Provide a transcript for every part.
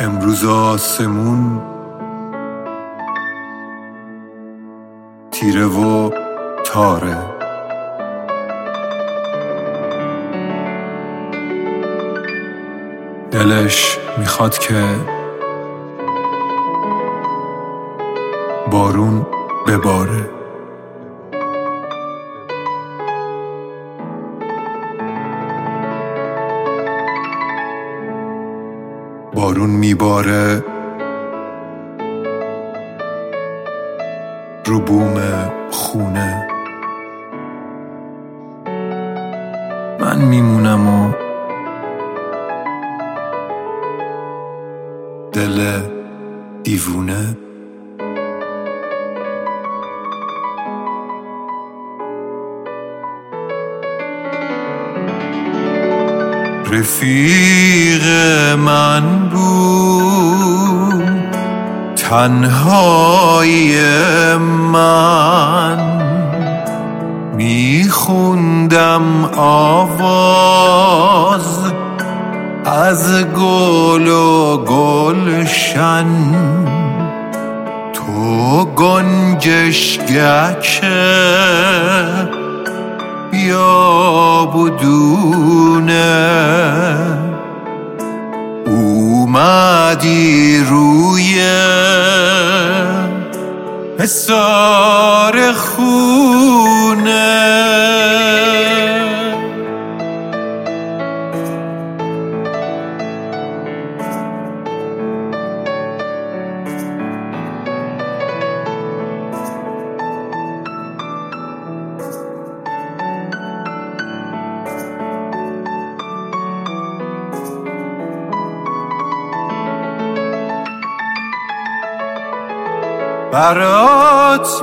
امروز آسمون تیره و تاره، دلش میخواد که بارون بباره. بارون میباره رو بوم خونه، من میمونم و دل دیوونه. رفیق من بود تنهایی من، میخوندم آواز از گل و گلشن، تو گنجشگک بیابودونه، اومدی روی حصار خونه. برات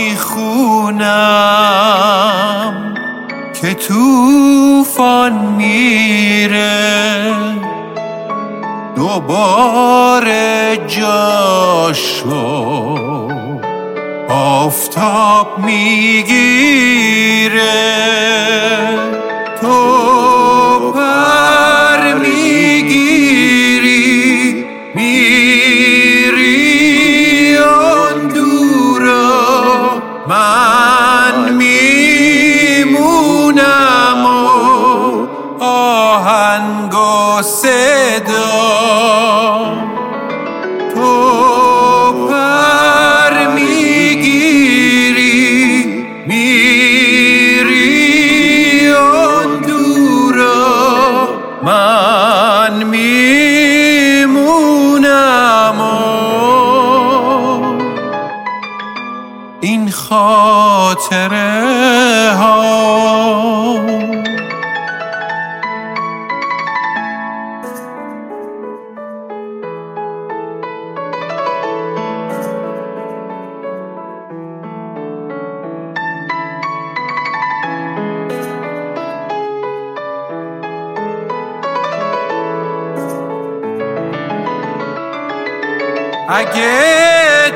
میخونم که طوفان میره، دوباره جاشو آفتاب میگیره، تو پر میگیری میری آن دورا، من میمونم و آهنگ و صدا، تو پر میگیری میری آن دورا، من میمونم و این خاطره ها اگه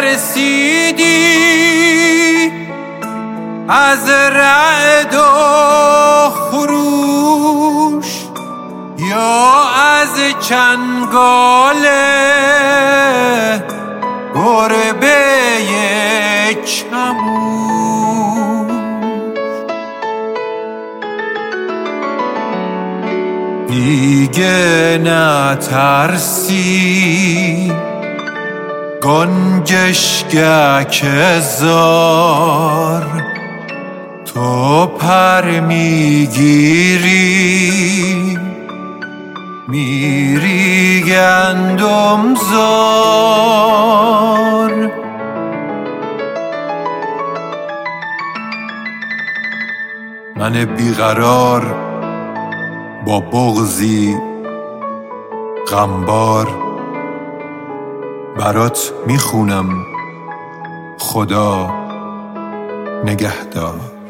ترسیدی از رعد و خروش یا از چنگال گربه چموش، دیگه نترسی گنجشگک زار، تو پر میگیری میری گندم زار، من بیقرار با بغضی غمبار برات میخونم خدا نگهدار.